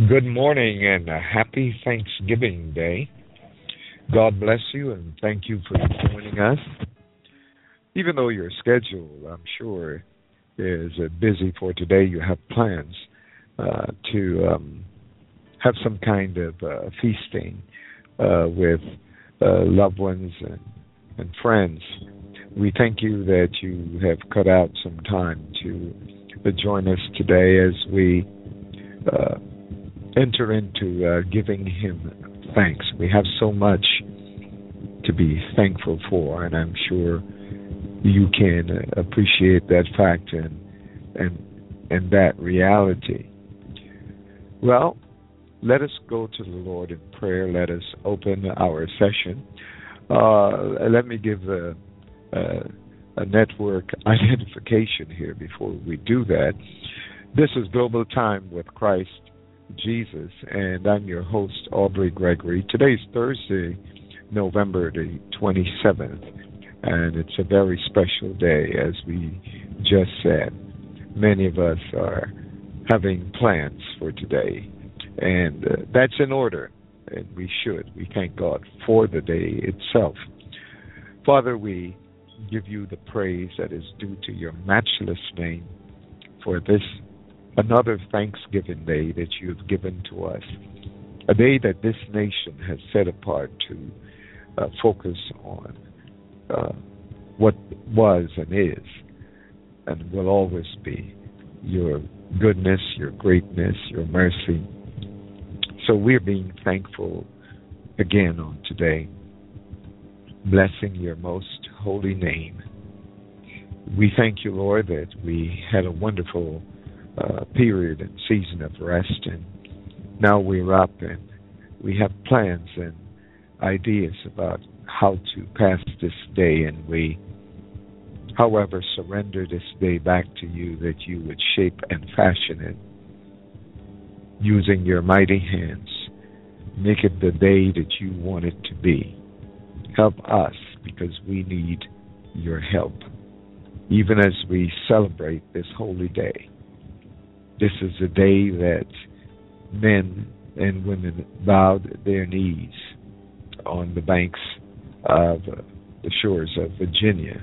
Good morning and a happy Thanksgiving Day. God bless you and thank you for joining us. Even though your schedule, I'm sure, is busy for today, you have plans to have some kind of feasting with loved ones and friends. We thank you that you have cut out some time to join us today as we enter into giving Him thanks. We have so much to be thankful for, and I'm sure you can appreciate that fact and that reality. Well, let us go to the Lord in prayer. Let us open our session. Let me give a network identification here before we do that. This is Global Time with Christ Jesus, and I'm your host, Aubrey Gregory. Today's Thursday, November the 27th, and it's a very special day, as we just said. Many of us are having plans for today, and that's in order, and we should. We thank God for the day itself. Father, we give you the praise that is due to your matchless name for this another Thanksgiving Day that you have given to us, a day that this nation has set apart to focus on what was and is and will always be your goodness, your greatness, your mercy. So we're being thankful again on today, blessing your most holy name. We thank you, Lord, that we had a wonderful period and season of rest, and now we're up and we have plans and ideas about how to pass this day, and we, however, surrender this day back to you, that you would shape and fashion it using your mighty hands. Make it the day that you want it to be. Help us, because we need your help, even as we celebrate this holy day. This is a day that men and women bowed their knees on the banks of the shores of Virginia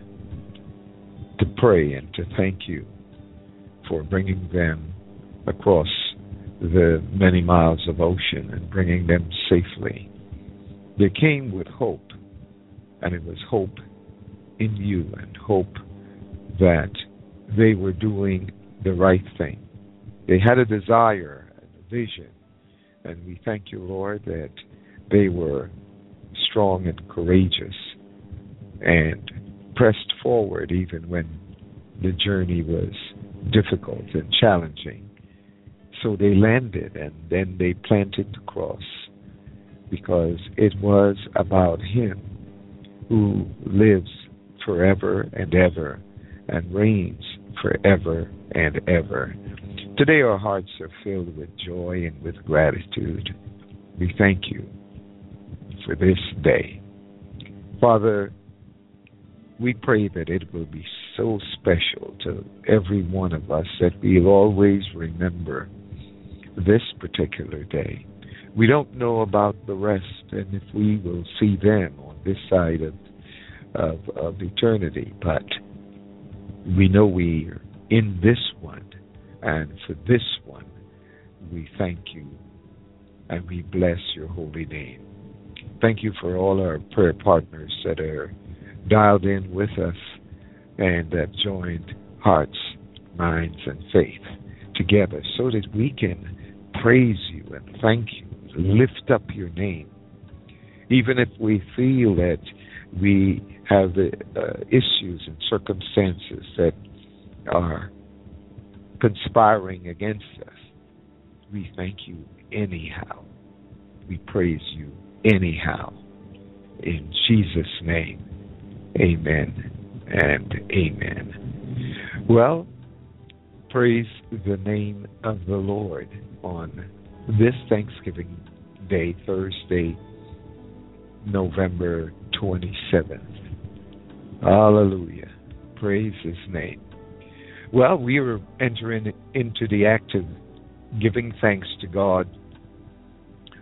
to pray and to thank you for bringing them across the many miles of ocean and bringing them safely. They came with hope, and it was hope in you and hope that they were doing the right thing. They had a desire and a vision, and we thank you, Lord, that they were strong and courageous and pressed forward even when the journey was difficult and challenging. So they landed, and then they planted the cross, because it was about Him who lives forever and ever and reigns forever and ever. Today our hearts are filled with joy and with gratitude. We thank you for this day. Father, we pray that it will be so special to every one of us that we'll always remember this particular day. We don't know about the rest, and if we will see them on this side of eternity, but we know we're in this one. And for this one, we thank you and we bless your holy name. Thank you for all our prayer partners that are dialed in with us and that joined hearts, minds, and faith together so that we can praise you and thank you, lift up your name. Even if we feel that we have issues and circumstances that are conspiring against us, we thank you anyhow. We praise you anyhow. In Jesus' name, amen and amen. Well, praise the name of the Lord on this Thanksgiving Day, Thursday, November 27th. Hallelujah. Praise His name. Well, we are entering into the act of giving thanks to God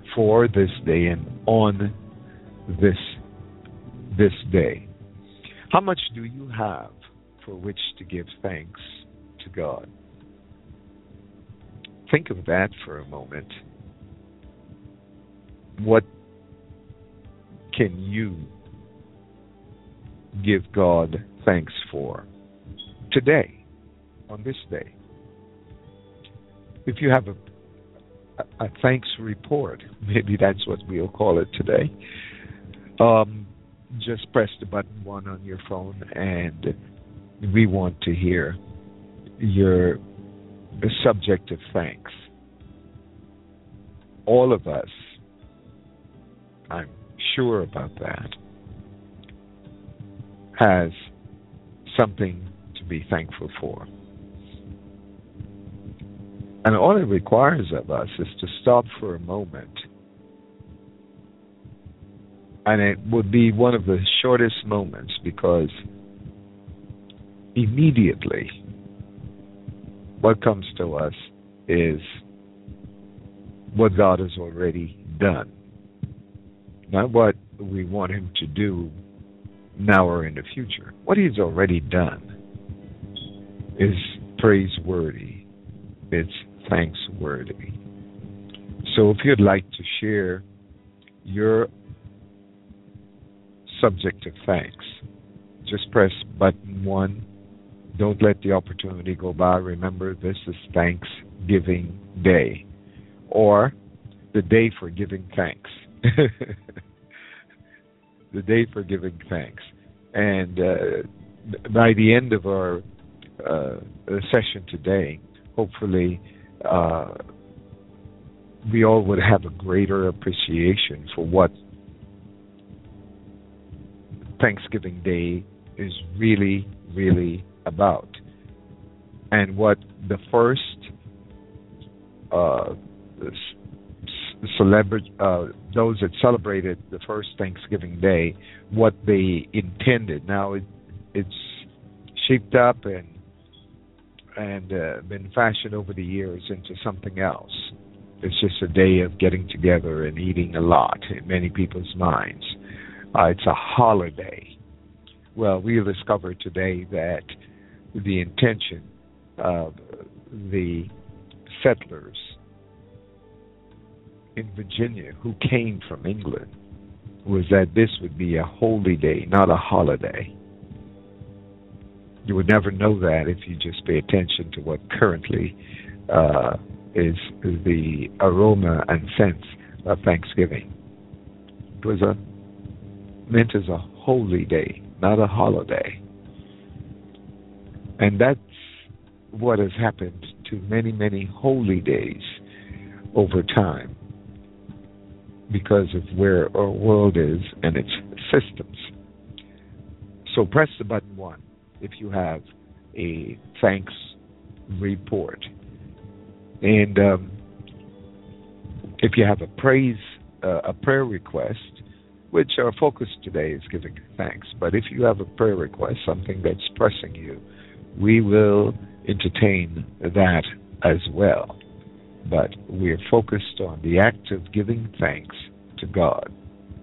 for this day and on this day. How much do you have for which to give thanks to God? Think of that for a moment. What can you give God thanks for today, on this day? If you have a thanks report, maybe that's what we'll call it today, just press the button 1 on your phone, and we want to hear your subject of thanks. All of us, I'm sure about that, has something to be thankful for. And all it requires of us is to stop for a moment. And it would be one of the shortest moments, because immediately what comes to us is what God has already done. Not what we want Him to do now or in the future. What He's already done is praiseworthy. It's thanksworthy. So if you'd like to share your subject of thanks, just press button 1. Don't let the opportunity go by. Remember, this is Thanksgiving Day, or the day for giving thanks. The day for giving thanks. And by the end of our session today, hopefully we all would have a greater appreciation for what Thanksgiving Day is really, really about, and what the first those that celebrated the first Thanksgiving Day, what they intended. Now it's shaped up and been fashioned over the years into something else. It's just a day of getting together and eating a lot in many people's minds. It's a holiday. Well, we'll discover today that the intention of the settlers in Virginia who came from England was that this would be a holy day, not a holiday. You would never know that if you just pay attention to what currently is the aroma and sense of Thanksgiving. It was meant as a holy day, not a holiday. And that's what has happened to many, many holy days over time, because of where our world is and its systems. So press the button 1 if you have a thanks report. And if you have a prayer request, which our focus today is giving thanks. But if you have a prayer request, something that's pressing you, we will entertain that as well. But we're focused on the act of giving thanks to God.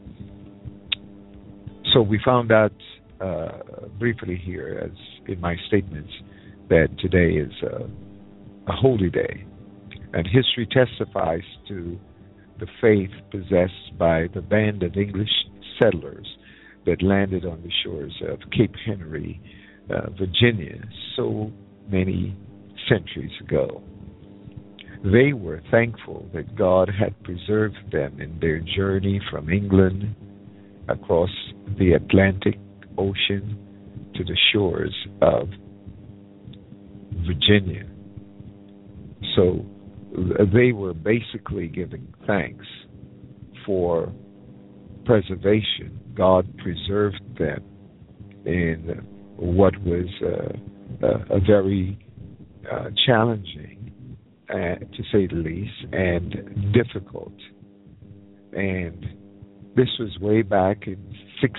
So we found out briefly here, as in my statements, that today is a holy day. And history testifies to the faith possessed by the band of English settlers that landed on the shores of Cape Henry, Virginia, so many centuries ago. They were thankful that God had preserved them in their journey from England across the Atlantic Ocean to the shores of Virginia. So they were basically giving thanks for preservation. God preserved them in what was a very challenging, to say the least, and difficult. And this was way back in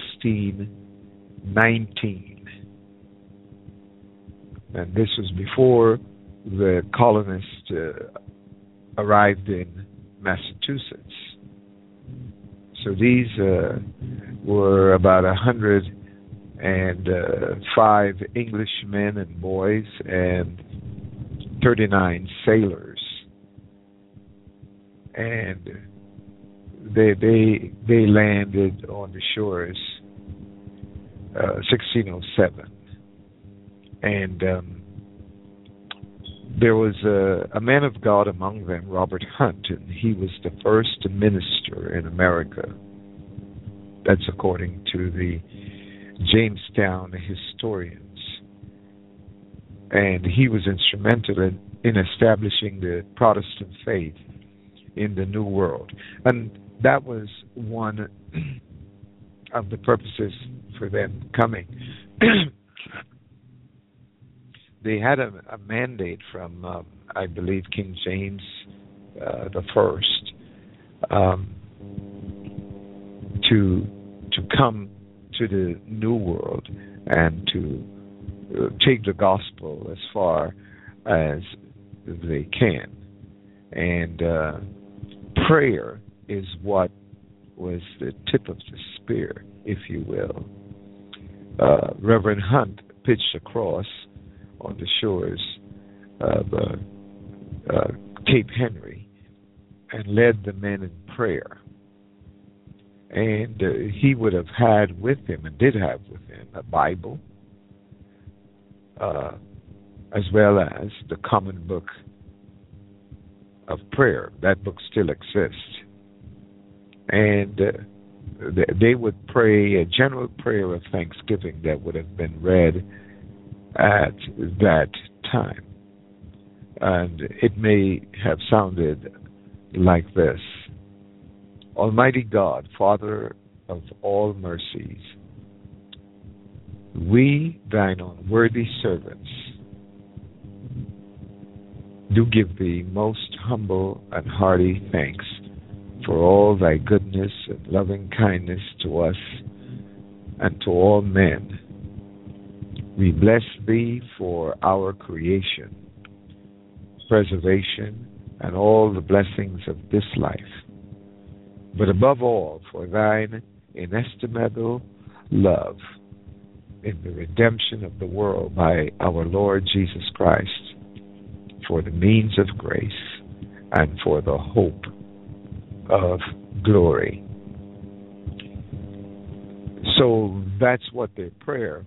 1619. And this was before the colonists arrived in Massachusetts. So these were about 105 Englishmen and boys and 39 sailors, and they landed on the shores 1607, and there was a man of God among them, Robert Hunt, and he was the first minister in America. That's according to the Jamestown historians. And he was instrumental in establishing the Protestant faith in the New World. And that was one of the purposes for them coming. They had a mandate from, I believe, King James the First, to come to the New World and to take the gospel as far as they can. And prayer is what was the tip of the spear, if you will. Reverend Hunt pitched a cross on the shores of Cape Henry and led the men in prayer. And he would have had with him, and did have with him, a Bible, as well as the Common Book of Prayer. That book still exists. And they would pray a general prayer of thanksgiving that would have been read at that time. And it may have sounded like this: Almighty God, Father of all mercies, we, thine unworthy servants, do give thee most humble and hearty thanks for all thy goodness and loving kindness to us and to all men. We bless thee for our creation, preservation, and all the blessings of this life, but above all for thine inestimable love in the redemption of the world by our Lord Jesus Christ, for the means of grace and for the hope of glory. So that's what their prayer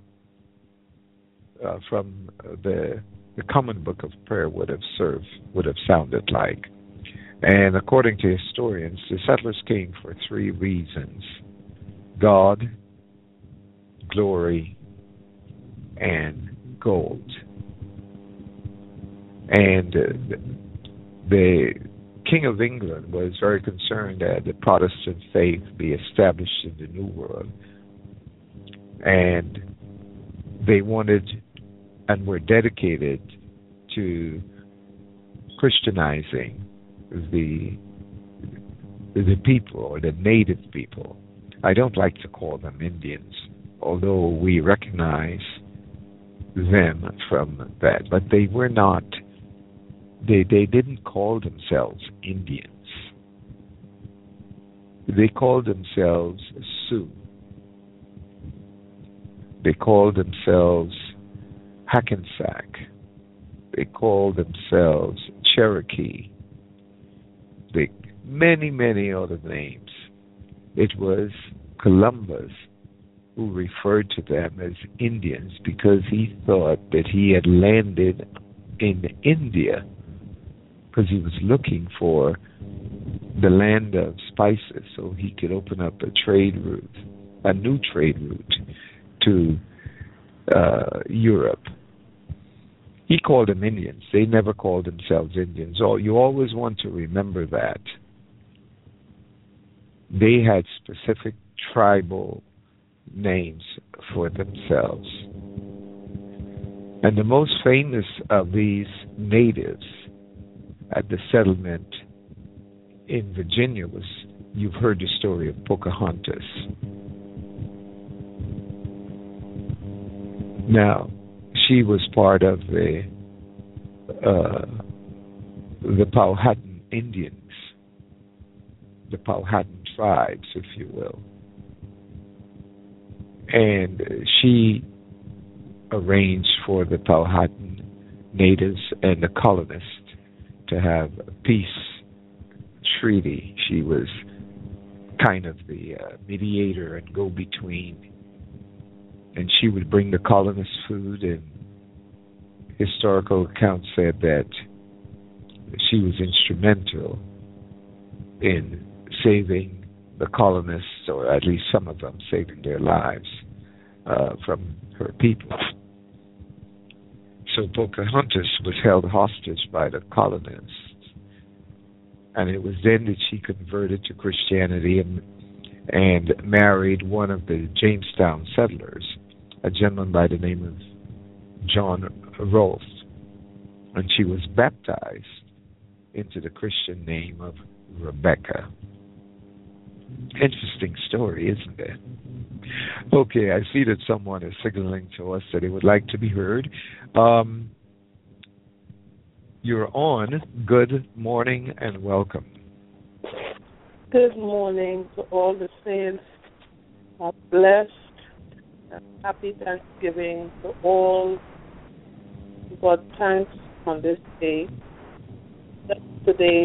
from the Common Book of Prayer would have sounded like. And according to historians, the settlers came for three reasons: God, glory, and gold. And the King of England was very concerned that the Protestant faith be established in the New World. And they wanted and were dedicated to Christianizing the people, or the native people. I don't like to call them Indians, although we recognize them from that. But they were not, they didn't call themselves Indians. They called themselves Sioux. They called themselves Hackensack. They called themselves Cherokee. Many other names. It was Columbus who referred to them as Indians because he thought that he had landed in India, because he was looking for the land of spices so he could open up a trade route, a new trade route to Europe. He called them Indians. They never called themselves Indians. You always want to remember that. They had specific tribal names for themselves. And the most famous of these natives at the settlement in Virginia was, you've heard the story of Pocahontas. Now, she was part of the Powhatan Indians, the Powhatan tribes, if you will. And she arranged for the Powhatan natives and the colonists to have a peace treaty. She was kind of the mediator and go-between. And she would bring the colonists food, and historical accounts said that she was instrumental in saving the colonists, or at least some of them, saving their lives from her people. So Pocahontas was held hostage by the colonists, and it was then that she converted to Christianity and married one of the Jamestown settlers, a gentleman by the name of John Rolfe, and she was baptized into the Christian name of Rebecca. Interesting story, isn't it? Okay, I see that someone is signaling to us that they would like to be heard. You're on. Good morning and welcome. Good morning to all the saints. God blessed. Happy Thanksgiving to all. God thanks on this day. Today,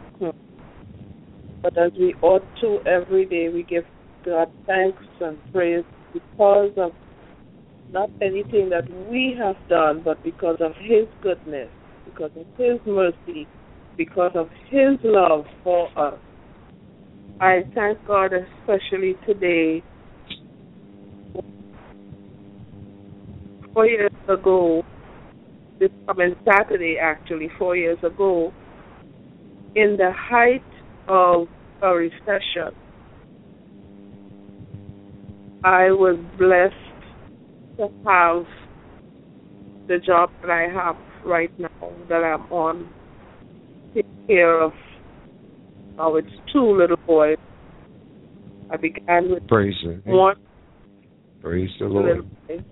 but as we ought to every day, we give God thanks and praise because of not anything that we have done, but because of His goodness, because of His mercy, because of His love for us. I thank God especially today. 4 years ago, this coming Saturday actually, 4 years ago, in the height of a recession, I was blessed to have the job that I have right now, that I'm on, take care of it's 2 little boys. I began with one. Praise the Lord.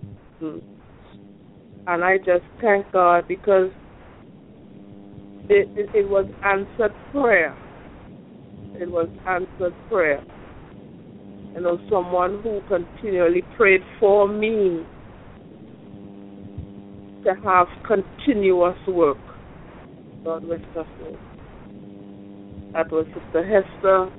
And I just thank God because it was answered prayer. It was answered prayer. You know, someone who continually prayed for me to have continuous work. God rest her soul. That was Sister Hester.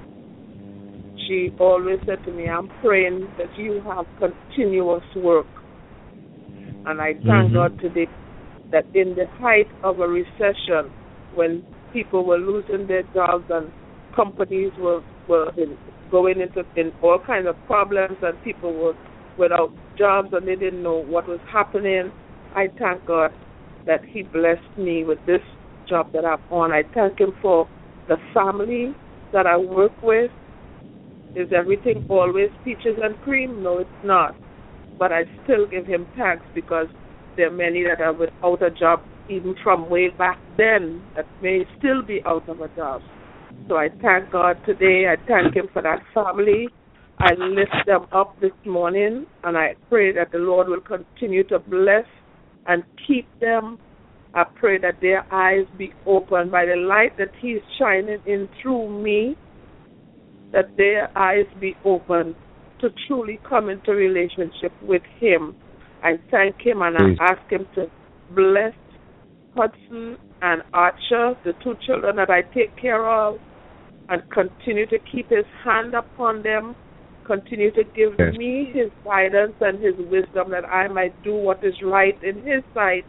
She always said to me, I'm praying that you have continuous work. And I thank God today that in the height of a recession, when people were losing their jobs and companies were going into all kinds of problems and people were without jobs and they didn't know what was happening, I thank God that He blessed me with this job that I'm on. I thank Him for the family that I work with. Is everything always peaches and cream? No, it's not. But I still give Him thanks because there are many that are without a job even from way back then that may still be out of a job. So I thank God today. I thank Him for that family. I lift them up this morning, and I pray that the Lord will continue to bless and keep them. I pray that their eyes be opened by the light that He is shining in through me, that their eyes be open to truly come into relationship with Him. I thank Him and I ask Him to bless Hudson and Archer, the 2 children that I take care of, and continue to keep His hand upon them, continue to give me His guidance and His wisdom that I might do what is right in His sight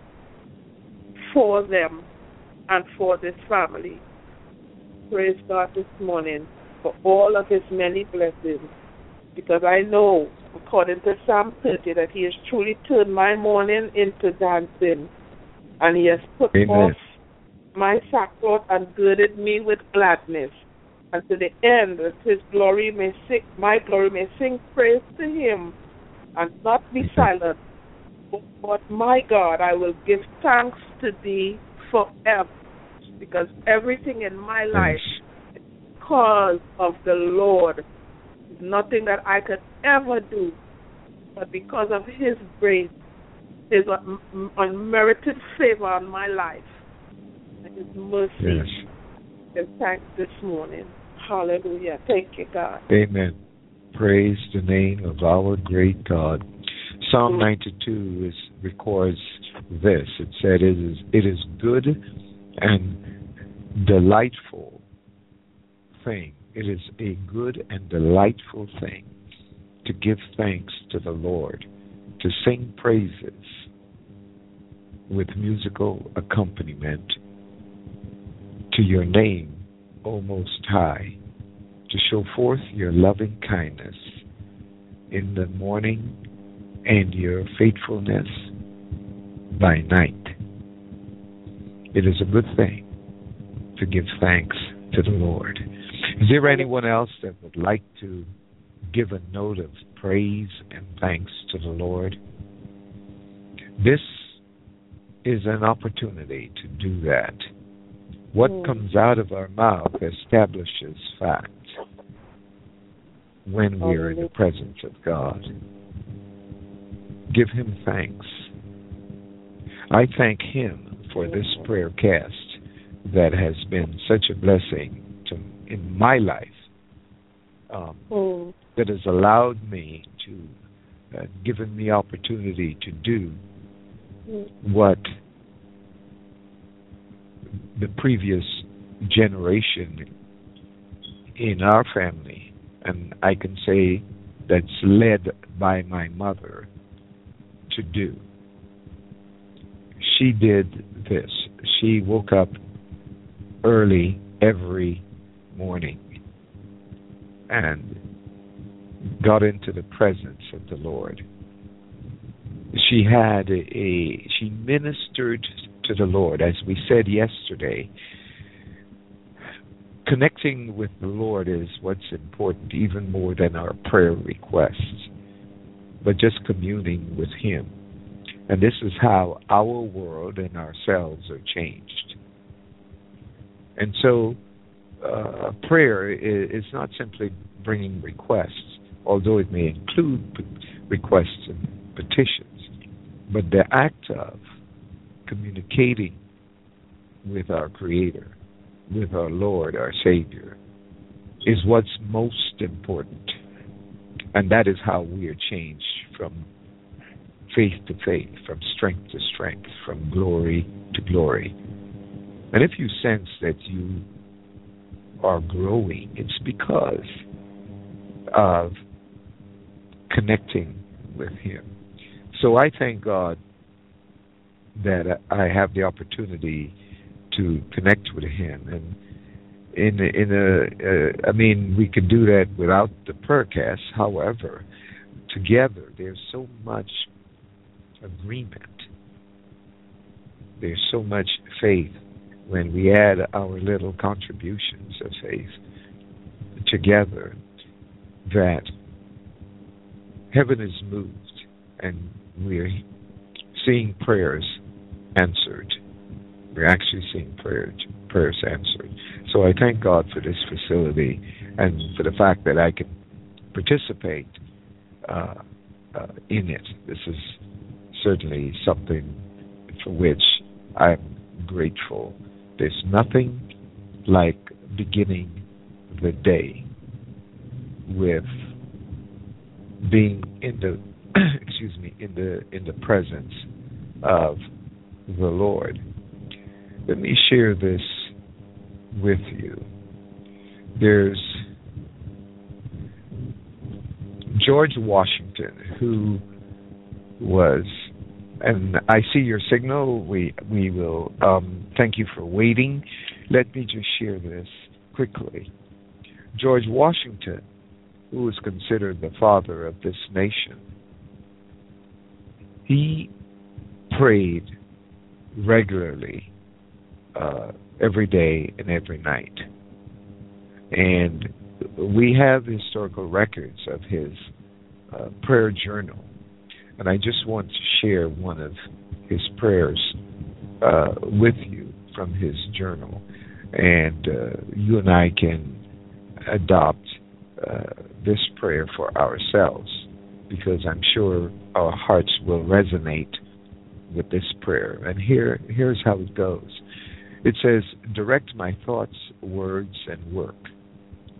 for them and for this family. Praise God this morning for all of His many blessings, because I know, according to Psalm 30, that He has truly turned my mourning into dancing, and He has put off my sackcloth and girded me with gladness, and to the end that His glory may sing, my glory may sing praise to Him, and not be silent. But my God, I will give thanks to Thee forever, because everything in my life is because of the Lord. It's nothing that I could ever do, but because of His grace, His unmerited favor on my life, and His mercy. Give thanks this morning. Hallelujah. Thank you, God. Amen. Praise the name of our great God. Psalm 92 records this. It said, it is good and delightful thing. It is a good and delightful thing to give thanks to the Lord, to sing praises with musical accompaniment to your name, O Most High, to show forth your loving kindness in the morning and your faithfulness by night. It is a good thing to give thanks to the Lord. Is there anyone else that would like to give a note of praise and thanks to the Lord? This is an opportunity to do that. What comes out of our mouth establishes fact when we are in the presence of God. Give him thanks. I thank him for this prayer cast that has been such a blessing in my life, that has allowed me to, given me opportunity to do what the previous generation in our family, and I can say that's led by my mother, to do. She did this. She woke up early every morning and got into the presence of the Lord. She ministered to the Lord. As we said yesterday, connecting with the Lord is what's important, even more than our prayer requests, but just communing with him. And this is how our world and ourselves are changed. And so prayer is not simply bringing requests, although it may include requests and petitions, but the act of communicating with our Creator, with our Lord, our Savior, is what's most important. And that is how we are changed from faith to faith, from strength to strength, from glory to glory. And if you sense that you are growing, it's because of connecting with him. So I thank God that I have the opportunity to connect with him, and I mean, we could do that without the prayercast. However, together there's so much agreement. There's so much faith when we add our little contributions of faith together that heaven is moved and we're seeing prayers answered. We're actually seeing prayers answered. So I thank God for this facility and for the fact that I can participate in it. This is certainly something for which I'm grateful. There's nothing like beginning the day with being in the in the presence of the Lord. Let me share this with you. There's George Washington, who was, and I see your signal. We will thank you for waiting. Let me just share this quickly. George Washington, who is considered the father of this nation, he prayed regularly every day and every night. And we have historical records of his prayer journal. And I just want to share one of his prayers with you from his journal. And you and I can adopt this prayer for ourselves, because I'm sure our hearts will resonate with this prayer. And here's how it goes. It says, direct my thoughts, words, and work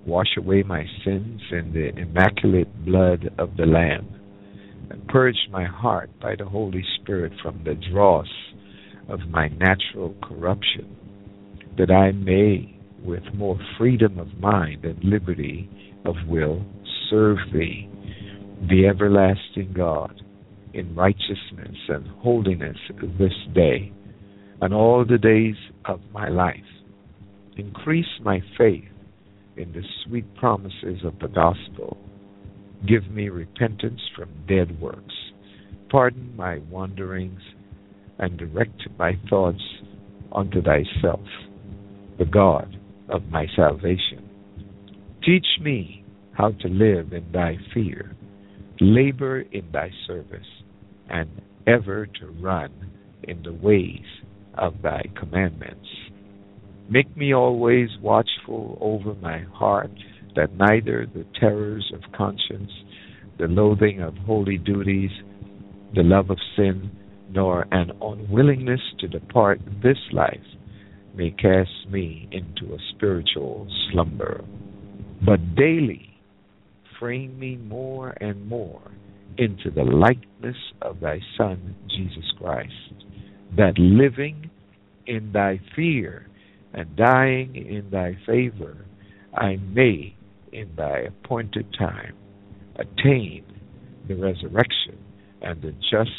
Wash away my sins in the immaculate blood of the Lamb, and purge my heart by the Holy Spirit from the dross of my natural corruption, that I may, with more freedom of mind and liberty of will, serve Thee, the everlasting God, in righteousness and holiness this day, and all the days of my life. Increase my faith in the sweet promises of the gospel. Give me repentance from dead works. Pardon my wanderings and direct my thoughts unto Thyself, the God of my salvation. Teach me how to live in Thy fear, labor in Thy service, and ever to run in the ways of Thy commandments. Make me always watchful over my heart, that neither the terrors of conscience, the loathing of holy duties, the love of sin, nor an unwillingness to depart this life may cast me into a spiritual slumber. But daily frame me more and more into the likeness of Thy Son, Jesus Christ, that living in Thy fear and dying in Thy favor, I may, in Thy appointed time, attain the resurrection and the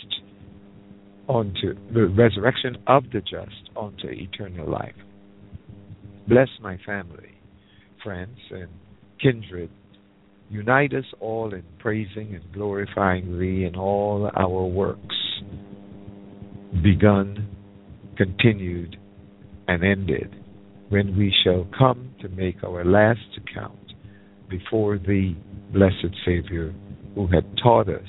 resurrection of the just unto eternal life. Bless my family, friends, and kindred. Unite us all in praising and glorifying Thee in all our works, begun, continued, and ended, when we shall come to make our last account before Thee, blessed Savior, who had taught us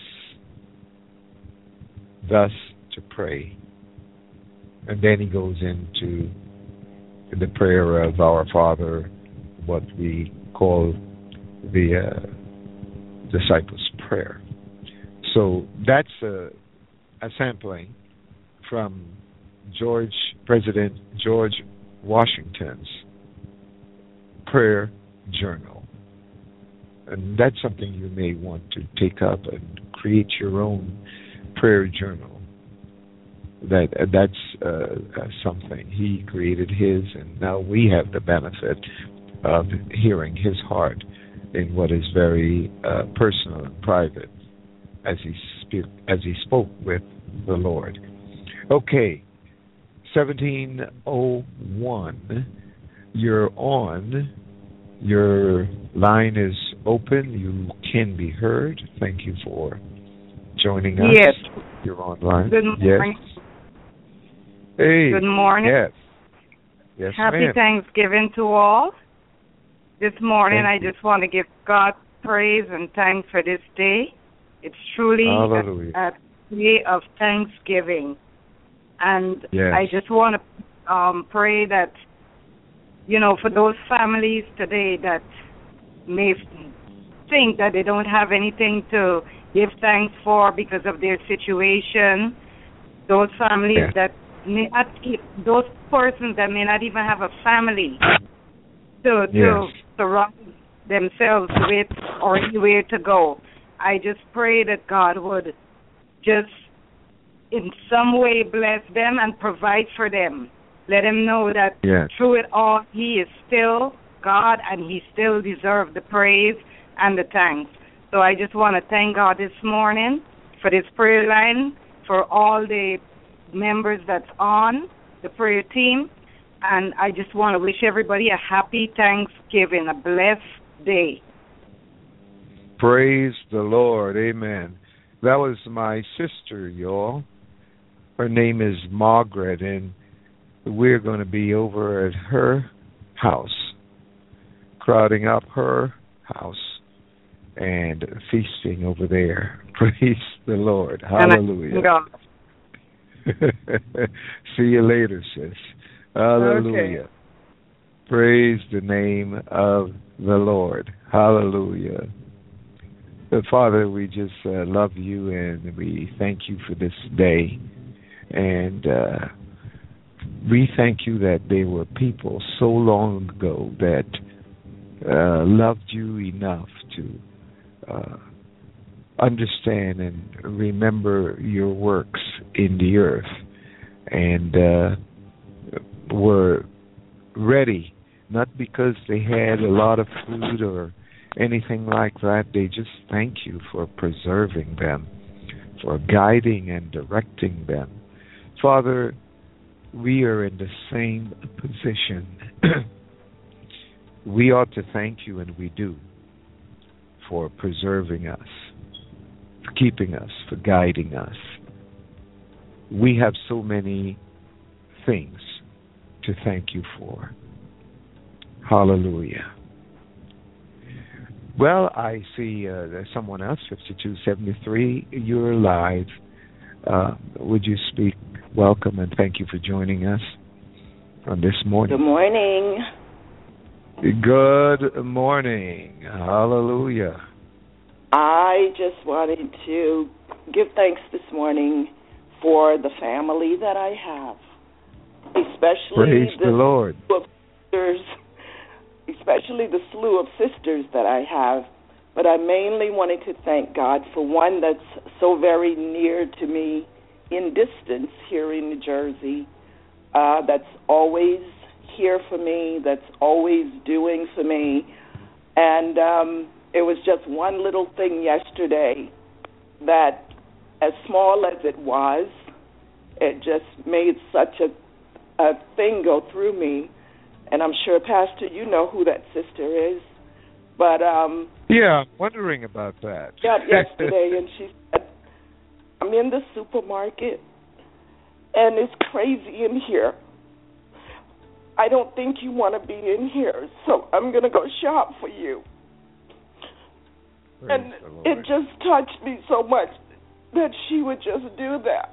thus to pray. And then he goes into the prayer of Our Father, what we call the Disciples' Prayer. So that's a sampling from President George Washington's prayer journal. And that's something you may want to take up and create your own prayer journal. That's something. He created his, and now we have the benefit of hearing his heart in what is very personal and private as he spoke with the Lord. Okay, 1701. You're on. Your line is open. You can be heard. Thank you for joining us. Yes. You're online. Good morning. Yes. Hey. Good morning. Yes. Yes, Happy ma'am. Thanksgiving to all. This morning Thank I just want to give God praise and thanks for this day. It's truly a day of thanksgiving. And yes. I just want to pray that, for those families today that may think that they don't have anything to give thanks for because of their situation, those families that may not, those persons that may not even have a family to surround themselves with or anywhere to go. I just pray that God would just in some way bless them and provide for them. Let them know that through it all, He is still God and He still deserves the praise and the thanks. So I just want to thank God this morning for this prayer line, for all the members that's on the prayer team, and I just want to wish everybody a happy Thanksgiving, a blessed day. Praise the Lord. Amen. That was my sister, y'all. Her name is Margaret, and we're going to be over at her house, crowding up her house and feasting over there. Praise the Lord. Hallelujah. See you later, sis. Hallelujah. Okay. Praise the name of the Lord. Hallelujah. Father, we just love you, and we thank you for this day. And we thank you that there were people so long ago that loved you enough to understand and remember your works in the earth, and were ready, not because they had a lot of food or anything like that. They just thank you for preserving them, for guiding and directing them. Father, we are in the same position. We ought to thank you, and we do, for preserving us, for keeping us, for guiding us. We have so many things to thank you for. Hallelujah. Well, I see there's someone else, 5273. You're live. Would you speak? Welcome, and thank you for joining us on this morning. Good morning. Good morning. Hallelujah. I just wanted to give thanks this morning for the family that I have, especially Praise the Lord. Especially the slew of sisters that I have. But I mainly wanted to thank God for one that's so very near to me in distance here in New Jersey, that's always here for me, that's always doing for me. And it was just one little thing yesterday that, as small as it was, it just made such a thing go through me. And I'm sure, Pastor, you know who that sister is. But yeah, I'm wondering about that. Yeah, yesterday, and she said, I'm in the supermarket, and it's crazy in here. I don't think you want to be in here, so I'm going to go shop for you. Praise and the Lord. It just touched me so much that she would just do that.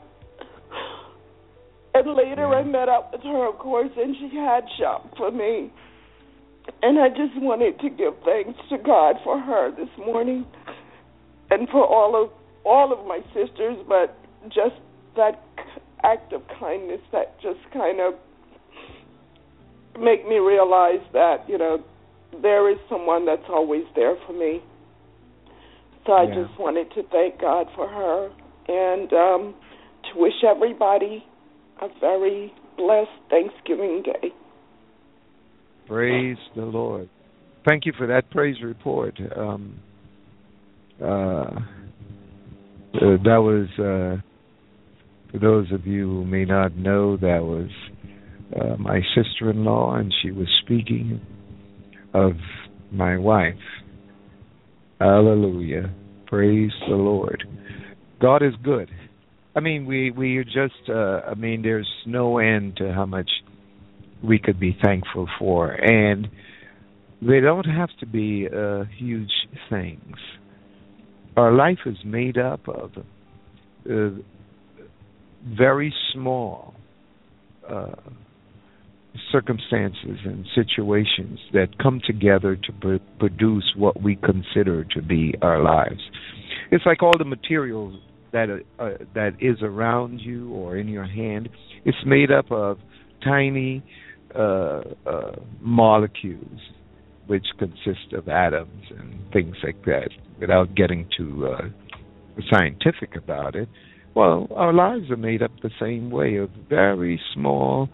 And later I met up with her, of course, and she had shopped for me. And I just wanted to give thanks to God for her this morning and for all of my sisters, but just that act of kindness that just kind of make me realize that, there is someone that's always there for me. So I just wanted to thank God for her and to wish everybody a very blessed Thanksgiving Day. Praise the Lord. Thank you for that praise report. That was, for those of you who may not know, that was my sister-in-law, and she was speaking of my wife. Hallelujah. Praise the Lord. God is good. I mean, we are just, there's no end to how much we could be thankful for. And they don't have to be huge things. Our life is made up of very small circumstances and situations that come together to produce what we consider to be our lives. It's like all the material that is around you or in your hand. It's made up of tiny molecules, which consist of atoms and things like that. Without getting too scientific about it, well, our lives are made up the same way, of very small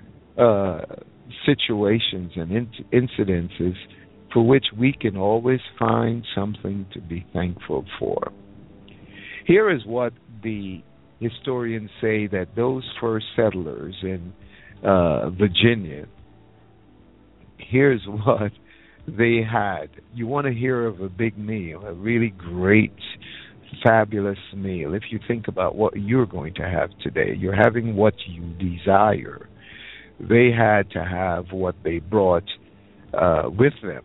situations and incidences for which we can always find something to be thankful for. Here is what the historians say, that those first settlers in Virginia, here's what they had. You want to hear of a big meal, a really great, fabulous meal. If you think about what you're going to have today, you're having what you desire. They had to have what they brought with them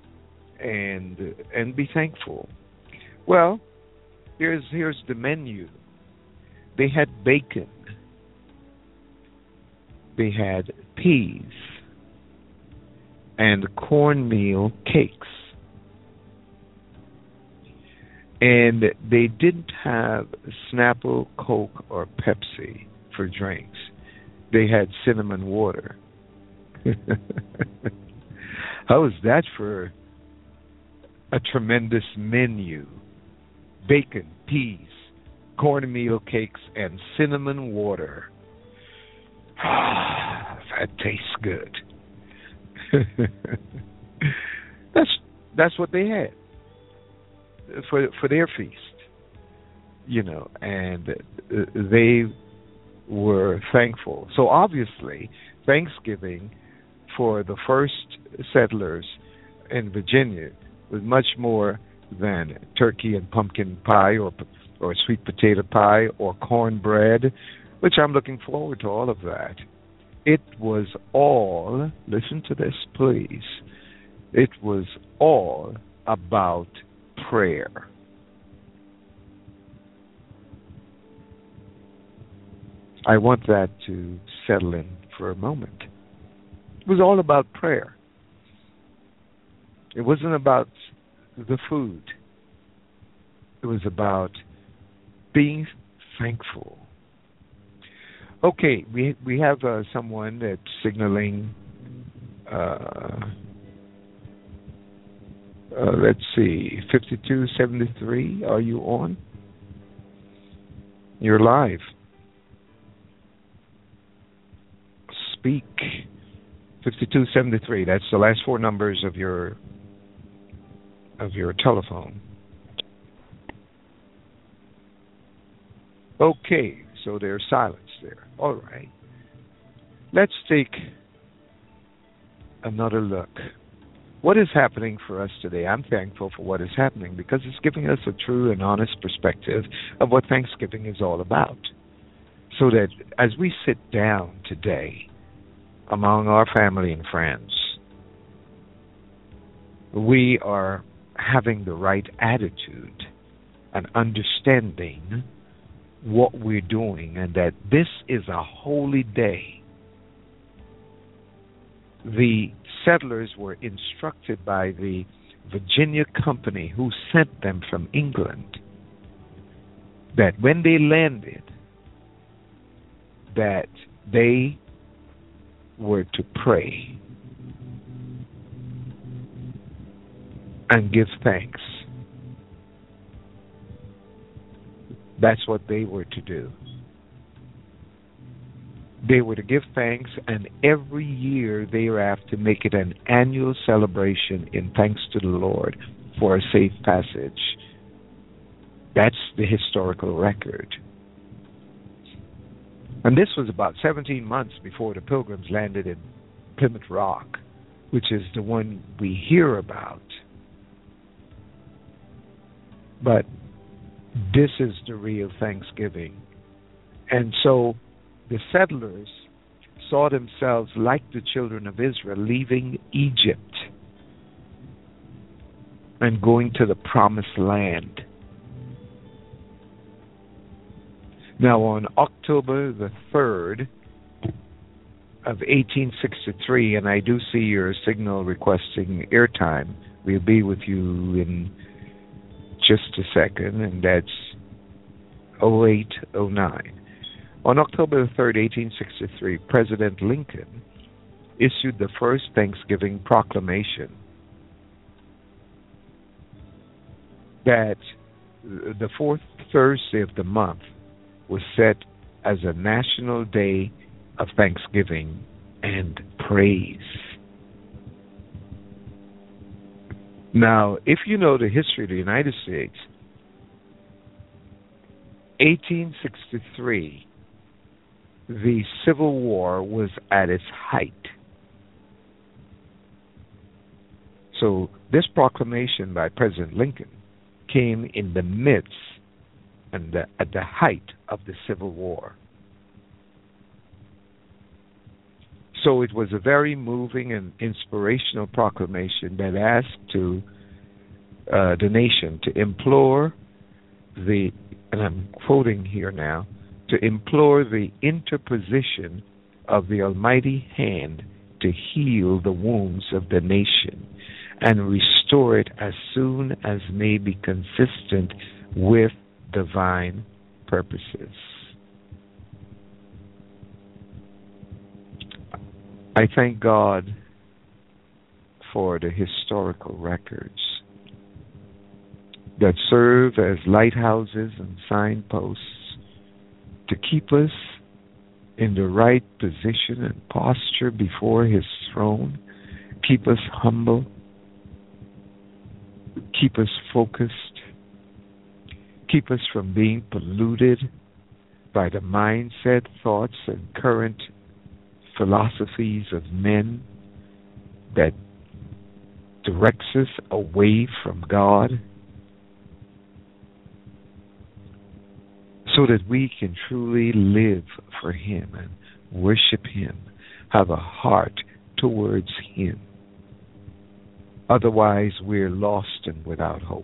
and be thankful. Well, here's the menu. They had bacon. They had peas and cornmeal cakes. And they didn't have Snapple, Coke, or Pepsi for drinks. They had cinnamon water. How is that for a tremendous menu: bacon, peas, cornmeal cakes, and cinnamon water. That tastes good. That's what they had for their feast, and they were thankful. So obviously, Thanksgiving for the first settlers in Virginia was much more than turkey and pumpkin pie or sweet potato pie or cornbread, which I'm looking forward to all of that. It was all, listen to this please, it was all about prayer. I want that to settle in for a moment. It was all about prayer. It wasn't about the food. It was about being thankful. Okay, we have someone that's signaling. Let's see, 5273. Are you on? You're live. Speak. 5273. That's the last four numbers of your telephone. Okay, so there's silence there. All right. Let's take another look. What is happening for us today? I'm thankful for what is happening because it's giving us a true and honest perspective of what Thanksgiving is all about. So that as we sit down today among our family and friends, we are having the right attitude and understanding what we're doing, and that this is a holy day. The settlers were instructed by the Virginia Company, who sent them from England, that when they landed, that they were to pray and give thanks. That's what they were to do. They were to give thanks, and every year thereafter make it an annual celebration in thanks to the Lord for a safe passage. That's the historical record. And this was about 17 months before the Pilgrims landed in Plymouth Rock, which is the one we hear about. But this is the real Thanksgiving. And so the settlers saw themselves like the children of Israel leaving Egypt and going to the promised land. Now, on October the 3rd of 1863, and I do see your signal requesting airtime, we'll be with you in just a second, and that's 0809. On October the 3rd, 1863, President Lincoln issued the first Thanksgiving proclamation that the fourth Thursday of the month was set as a national day of thanksgiving and praise. Now, if you know the history of the United States, 1863, the Civil War was at its height. So this proclamation by President Lincoln came in the midst and at the height of the Civil War. So it was a very moving and inspirational proclamation that asked to the nation to implore and I'm quoting here now, to implore the interposition of the Almighty hand to heal the wounds of the nation and restore it as soon as may be consistent with divine purposes. I thank God for the historical records that serve as lighthouses and signposts to keep us in the right position and posture before His throne, keep us humble, keep us focused, keep us from being polluted by the mindset, thoughts, and current philosophies of men that directs us away from God, so that we can truly live for Him and worship Him, have a heart towards Him. Otherwise, we're lost and without hope.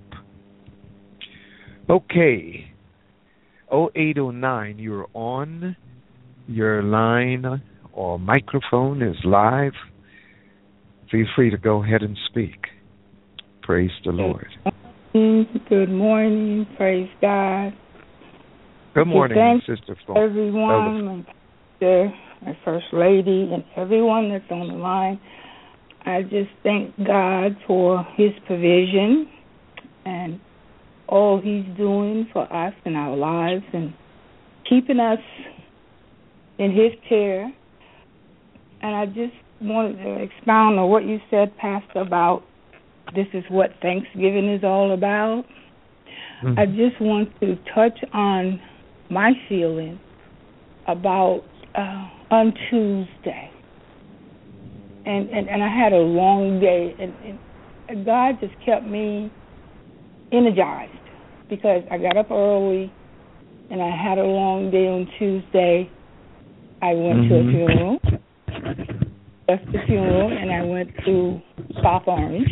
Okay. 0809, you're on. Your line or microphone is live. Feel free to go ahead and speak. Praise the Lord. Good morning. Praise God. Good morning, Sister Flo. Everyone, my First Lady, and everyone that's on the line. I just thank God for His provision and all He's doing for us in our lives and keeping us in His care. And I just wanted to expound on what you said, Pastor, about this is what Thanksgiving is all about. Mm-hmm. I just want to touch on my feeling about on Tuesday. And I had a long day, and God just kept me energized because I got up early and I had a long day on Tuesday. I went to a funeral, left the funeral, and I went to South Orange.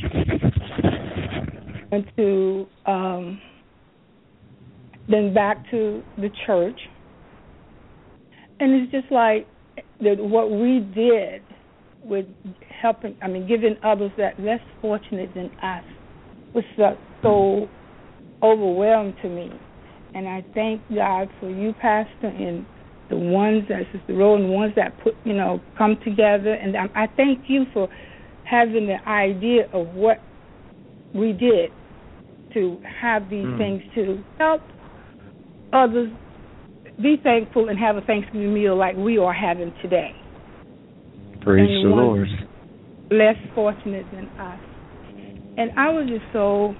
Went to then back to the church, and it's just like what we did with helping, giving others that less fortunate than us was so overwhelmed to me. And I thank God for you, Pastor, and the ones that Sister Rowe, and the ones that come together. And I thank you for having the idea of what we did to have these things to help others be thankful and have a Thanksgiving meal like we are having today. Praise the Lord. Less fortunate than us. And I was just so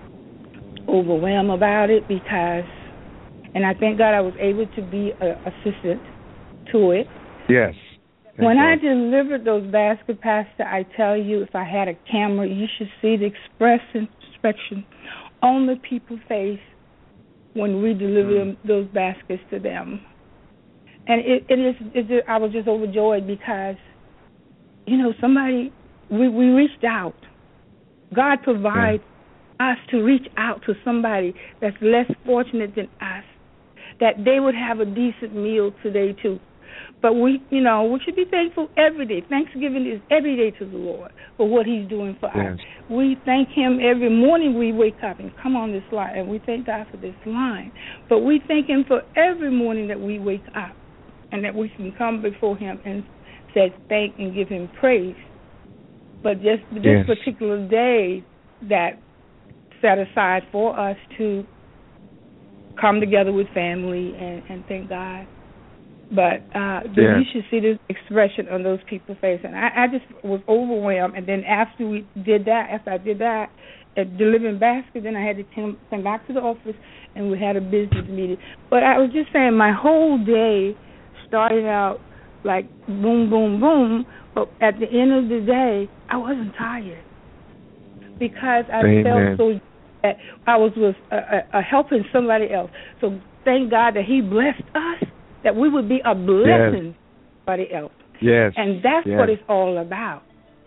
overwhelmed about it because, and I thank God I was able to be an assistant to it. Yes. When I delivered those baskets, Pastor, I tell you, if I had a camera, you should see the expression on the people's face when we delivered those baskets to them. And I was just overjoyed because, somebody, we reached out. God provides us to reach out to somebody that's less fortunate than us, that they would have a decent meal today too. But we should be thankful every day. Thanksgiving is every day to the Lord for what He's doing for us. We thank Him every morning we wake up and come on this line, and we thank God for this line. But we thank Him for every morning that we wake up and that we can come before Him and say thank and give Him praise. But just this particular day that set aside for us to come together with family and thank God. But you should see this expression on those people's faces. And I just was overwhelmed. And then after I did that, at delivering baskets, then I had to come back to the office, and we had a business meeting. But I was just saying, my whole day started out like boom, boom, boom. But at the end of the day, I wasn't tired because I felt so that I was helping somebody else. So thank God that He blessed us, that we would be a blessing to somebody else. Yes. And that's what it's all about.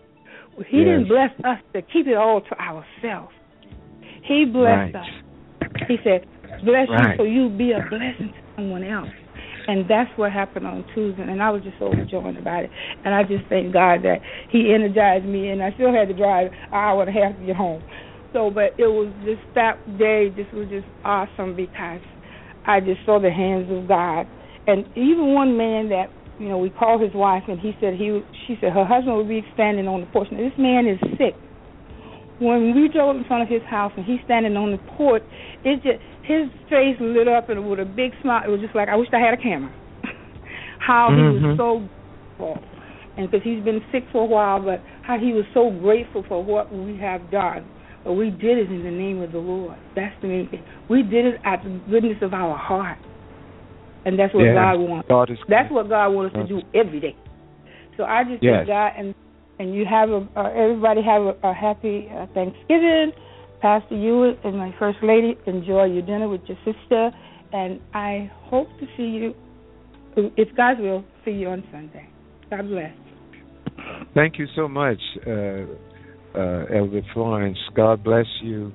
He didn't bless us to keep it all to ourselves. He blessed us. He said, bless you so you be a blessing to someone else. And that's what happened on Tuesday, and I was just so overjoyed about it. And I just thank God that He energized me, and I still had to drive an hour and a half to get home. So, but it was just that day, this was just awesome because I just saw the hands of God. And even one man that, we called his wife, and she said her husband would be standing on the porch. Now, this man is sick, when we drove in front of his house and he's standing on the porch, it just his face lit up and with a big smile. It was just like I wished I had a camera. How he was so grateful, and because he's been sick for a while, but how he was so grateful for what we have done. But we did it in the name of the Lord. That's the main thing. We did it out of the goodness of our heart, and that's what God wants. That's what God wants us to do every day. So I just thank God, and you have everybody have a happy Thanksgiving. Pastor Hewitt and my First Lady, enjoy your dinner with your sister, and I hope to see you, if God will, see you on Sunday. God bless. Thank you so much, Elder Florence. God bless you.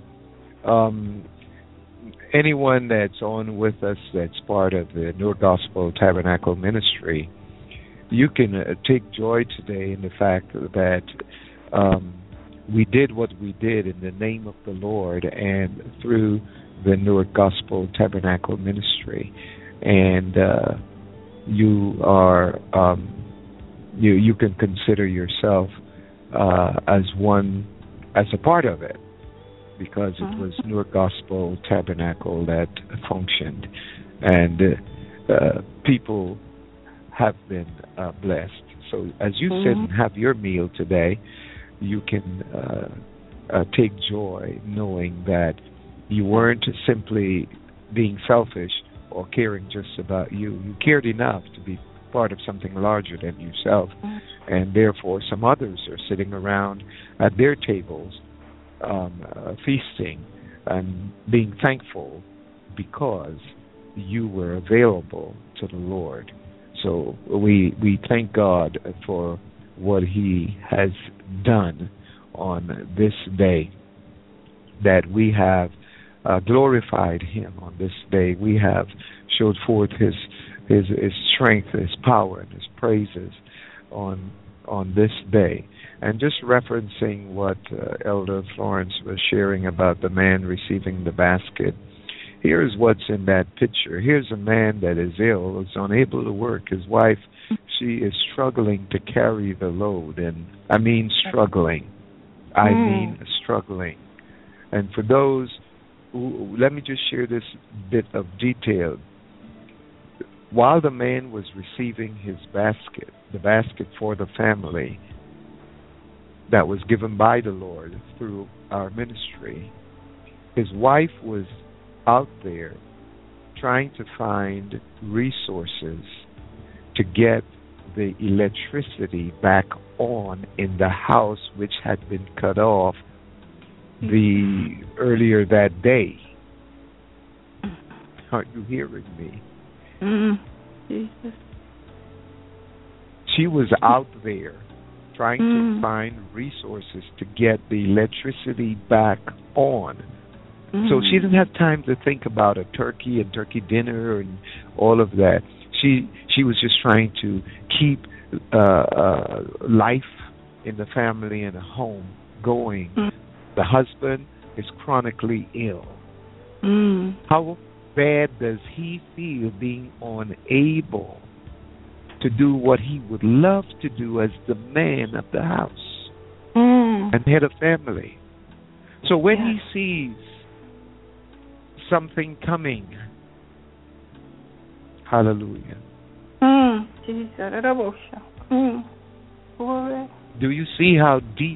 Anyone that's on with us that's part of the Newark Gospel Tabernacle Ministry, you can take joy today in the fact that we did what we did in the name of the Lord and through the Newark Gospel Tabernacle Ministry. And you are you can consider yourself as a part of it, because it was Newark Gospel Tabernacle that functioned, and people have been blessed. So as you sit and have your meal today, you can take joy knowing that you weren't simply being selfish or caring just about you. You cared enough to be part of something larger than yourself, and therefore some others are sitting around at their tables feasting and being thankful because you were available to the Lord. So we thank God for what He has done on this day, that we have glorified Him on this day. We have showed forth His strength, His power, and His praises on this day. And just referencing what Elder Florence was sharing about the man receiving the basket, here's what's in that picture. Here's a man that is ill, is unable to work. His wife, she is struggling to carry the load, and I mean struggling. And for those who, let me just share this bit of detail. While the man was receiving his basket, the basket for the family that was given by the Lord through our ministry, his wife was out there trying to find resources to get the electricity back on in the house, which had been cut off earlier that day. Aren't you hearing me? Jesus. She was out there trying to find resources to get the electricity back on. So she didn't have time to think about a turkey and turkey dinner and all of that. She was just trying to keep life in the family and the home going. The husband is chronically ill. How bad does he feel being unable to do what he would love to do as the man of the house and head of family? So when he sees something coming, hallelujah. Do you see how deep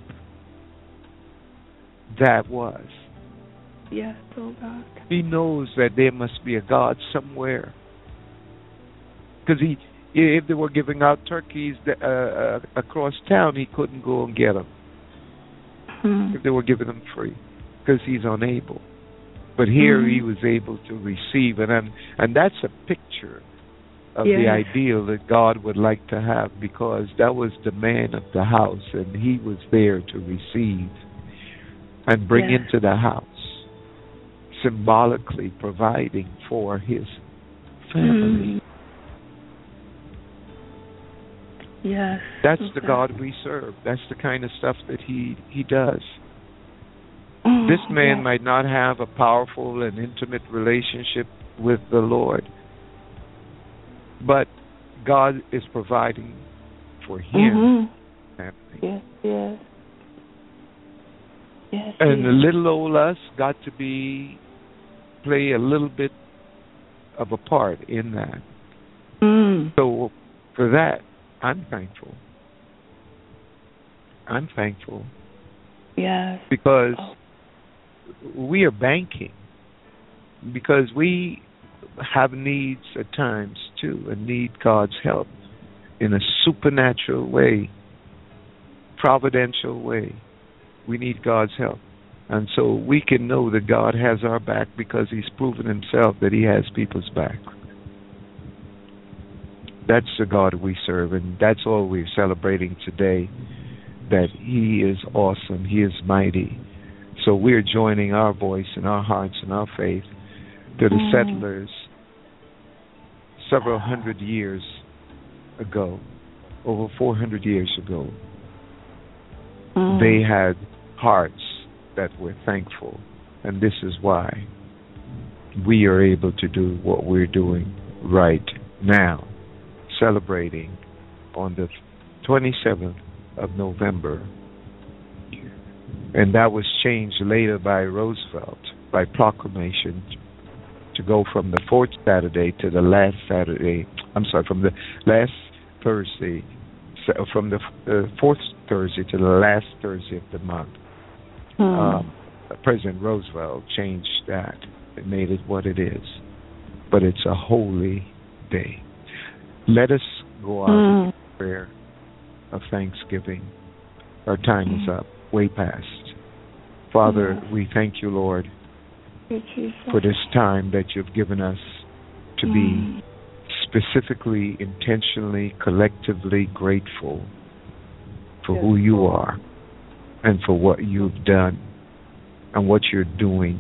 that was? Yes, oh God. He knows that there must be a God somewhere. Because if they were giving out turkeys across town, he couldn't go and get them. If they were giving them free, because he's unable. But here he was able to receive, and that's a picture of the ideal that God would like to have, because that was the man of the house, and he was there to receive and bring into the house, symbolically providing for his family. Yes. That's the God we serve. That's the kind of stuff that he does. This man might not have a powerful and intimate relationship with the Lord, but God is providing for him. Yes, yes. Yes, and the little old us got to play a little bit of a part in that. So for that, I'm thankful. I'm thankful. Yes. Because we are banking. Because we have needs at times too, and need God's help in a supernatural way, providential way. We need God's help. And so we can know that God has our back because He's proven Himself that He has people's back. That's the God we serve, and that's all we're celebrating today, that He is awesome, He is mighty. So we're joining our voice and our hearts and our faith to the settlers several hundred years ago, over 400 years ago. They had hearts that were thankful, and this is why we are able to do what we're doing right now, celebrating on the 27th of November. And that was changed later by Roosevelt, by proclamation, to go from the fourth Saturday to the last Saturday, from the last Thursday, from the fourth Thursday to the last Thursday of the month. President Roosevelt changed that. It made it what it is. But it's a holy day. Let us go out with prayer of thanksgiving. Our time is up, way past. Father, we thank you, Lord, for this time that you've given us to be specifically, intentionally, collectively grateful for who you are and for what you've done and what you're doing.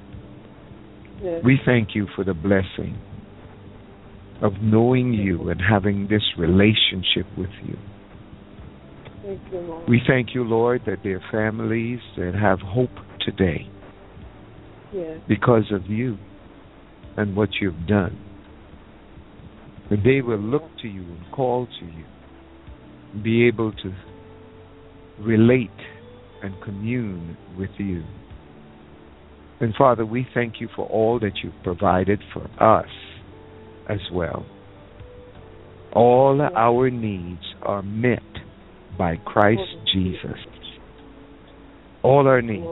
We thank you for the blessing of knowing you and having this relationship with you. Thank you, Lord. We thank you, Lord, that there are families that have hope today because of you and what you've done. That they will look to you and call to you, and be able to relate and commune with you. And Father, we thank you for all that you've provided for us as well. All our needs are met by Christ Jesus. All our needs.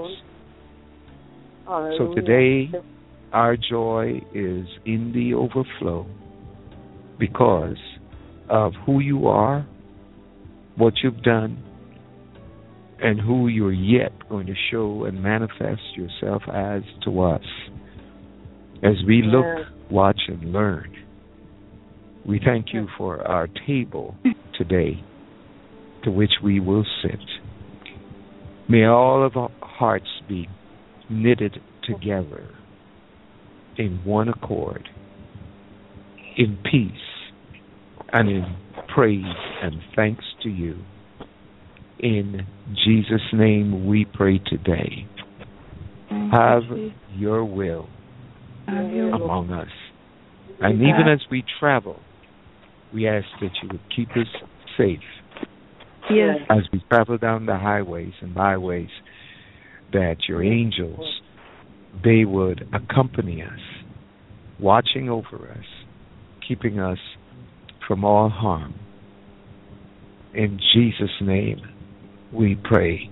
So today, our joy is in the overflow because of who you are, what you've done, and who you're yet going to show and manifest yourself as to us. As we look, watch, and learn, we thank you for our table today to which we will sit. May all of our hearts be knitted together in one accord, in peace and in praise and thanks to you. In Jesus' name we pray today. Have your will among us. And even as we travel, we ask that you would keep us safe as we travel down the highways and byways, that your angels, they would accompany us, watching over us, keeping us from all harm. In Jesus' name we pray.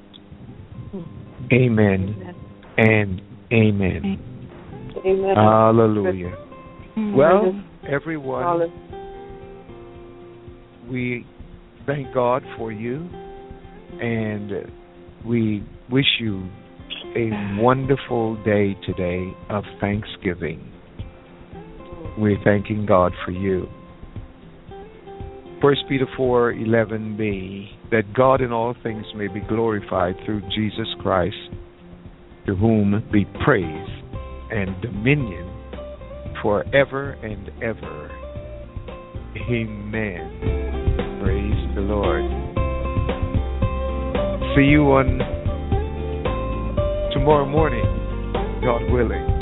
Amen and amen. Amen. Hallelujah. Well, everyone, we thank God for you, and we wish you a wonderful day today of Thanksgiving. We're thanking God for you. 1 Peter 4:11b, that God in all things may be glorified through Jesus Christ, to whom be praise and dominion forever and ever. Amen. Praise the Lord. See you on tomorrow morning, God willing.